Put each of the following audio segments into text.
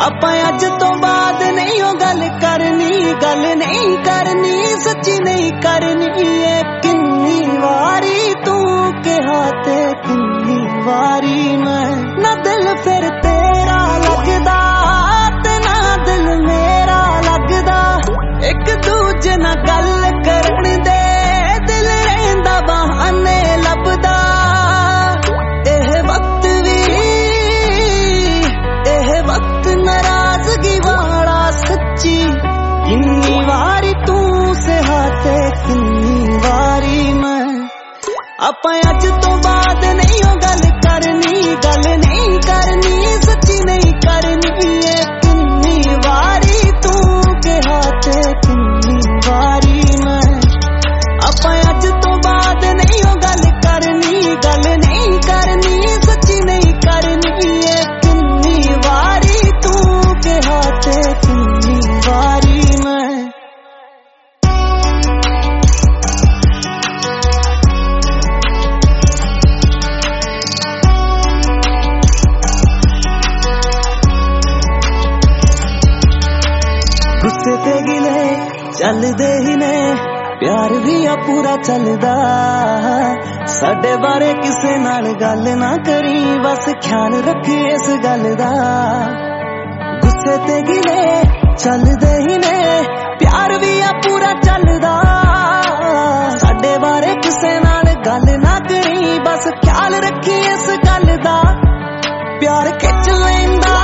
ਆਪਾਂ ਅੱਜ ਤੋਂ ਬਾਅਦ नहीं ओ गल नहीं करनी सच्ची नहीं करनी। ये किन्नी वारी तू कहा ते किन्नी वारी मैं ना दिल फिर तेरा लगदा ते ना दिल मेरा लगदा। एक दूजे ना गल करन दे दिल रहिंदा बहाने लभदा। नाराजगी वाला सच्ची किन्नी वारी तू सहाते किन्नी वारी मैं। आपां अज तो बाद नहीं ओ गल नहीं करनी सच्ची नहीं करनी। ये किन्नी वारी तू कहाते किन्नी वारी मैं। आपां अज तो बाद नहीं ओ गल नहीं करनी सच्ची नहीं करनी। ये किन्नी वारी तू कहाते किन्नी वारी मैं। गुस्से ते गिले चलदे ही ने प्यार भी आ पूरा चलदा। साडे बारे किसे नाल गल ना करी बस ख्याल रखी इस गल दा। गुस्से ते गिले चलदे ही ने प्यार भी आ पूरा चलदा। साडे बारे किसे नाल गल ना करी बस ख्याल रखी इस गल दा। प्यार खिच लैंदा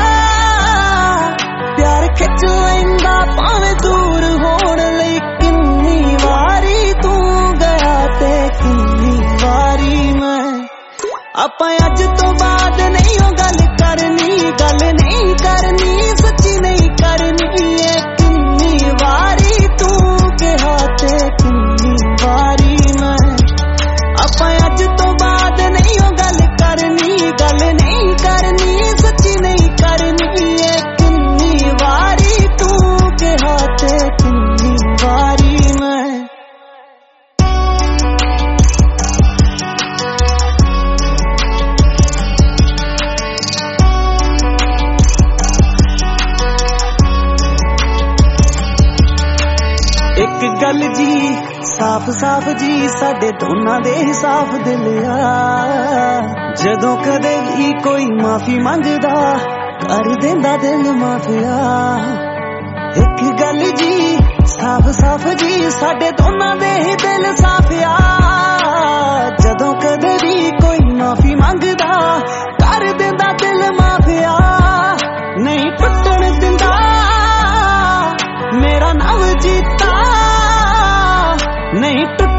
भावें दूर होण लई किन्नी वारी तू गया ते किन्नी वारी मैं। आपां अज तो बाद नहीं ओ गल नहीं करनी सच्ची नहीं करनी। ये किन्नी वारी तू कहा ते किन्नी वारी मैं। आपां अज तो बाद नहीं ओ गल नहीं करनी सच्ची नहीं करनी। ये किन्नी वारी तू कहा ते किन्नी वारी मैं। एक गल जी साफ जी साडे दोनां दे साफ दिल आ। जदों कदे भी कोई माफी मंगदा कर देंदा दिल माफिया। एक गल जी साफ जी साडे दोनां दे दिल साफ आ। जदों कदे भी कोई माफी मंगदा कर देंदा दिल माफिया। नहीं टुटण दिंदा मेरा नाम जीता नहीं